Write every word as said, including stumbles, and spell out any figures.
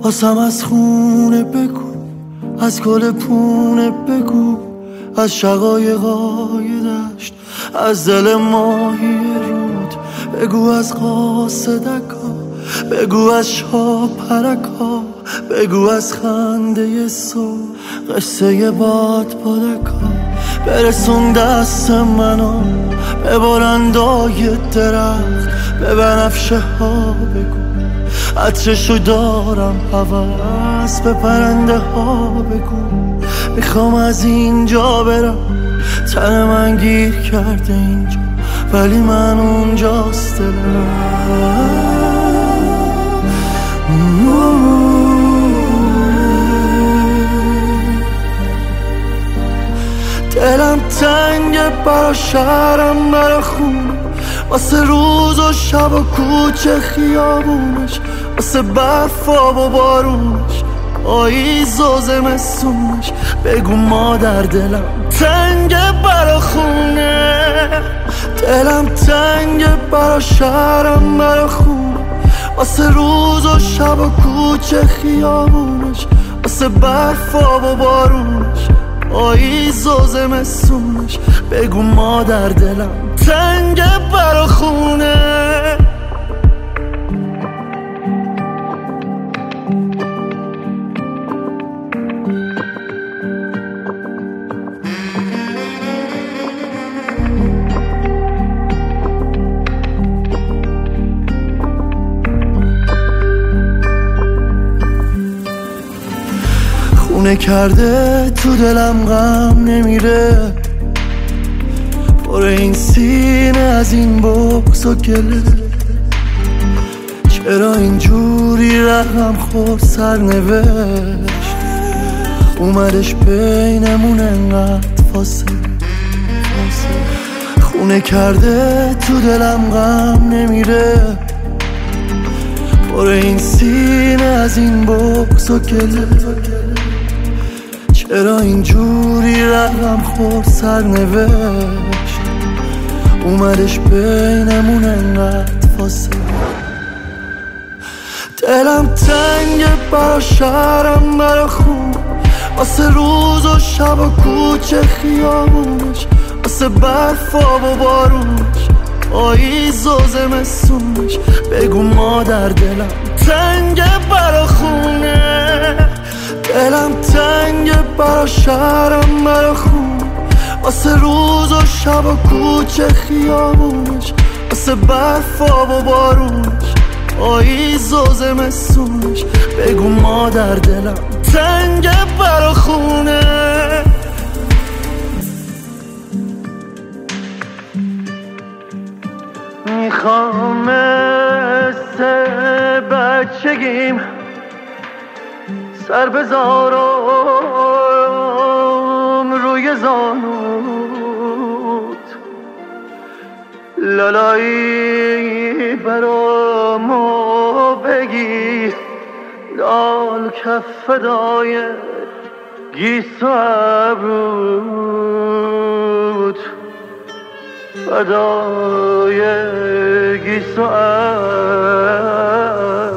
واسم از خونه بگو، از گل پونه بگو، از شقایقای دشت، از دل ماهی رود بگو، از قاصدکا بگو، از شاپرکا بگو، از خنده صبح قصه باد بادکا. برسون دست منو به بلندای درخت، به بنفشه ها بگو عطرشو دارم هوس، به پرنده ها بگو میخوام از اینجا برم. تن من گیر کرده اینجا ولی من اونجاست دلم. دلم تنگه برا شهرم، برا خونه، واسه روز و شب و کوچه خیابونش، واسه برفا و بارونش، آییز و زمستونش. بگو مادر دلم تنگه برا خونه، دلم تنگه برا شهرم، برا خونه، واسه روز و شب و کوچه خیابونش، واسه برفا و بارونش، آییز و زمستونش. بگو مادر دلم تنگه برا خونه. خونه کرده تو دلم غم نمیره، پر این سینه از این بغض و گله. چرا اینجوری رقم خورد سرنوشت، اومدش بینمون انقدر فاصله. خونه کرده تو دلم غم نمیره، پر این سینه از این بغض و گله. چرا اینجوری رقم خورد سرنوشت، اومدش بینمون انقدر فاصله. دلم تنگه برا شهرم، برا خون، واسه روز و شب و کوچه خیابونش، واسه برفا و بارونش، آییز و زمستونش. بگو مادر دلم تنگه برا خونه، دلم تنگه برا شهرم، برا خون، واسه روز و شب و کوچه خیابونش، واسه برفا و بارونش، آییز و زمستونش. بگو مادر دلم تنگه برا خونه. میخوام مثل بچگیم سر بذارم روی زانوت، لالایی برامو بگی، لال کف فدای گیس و ابروت، فدای گیس و ابروت.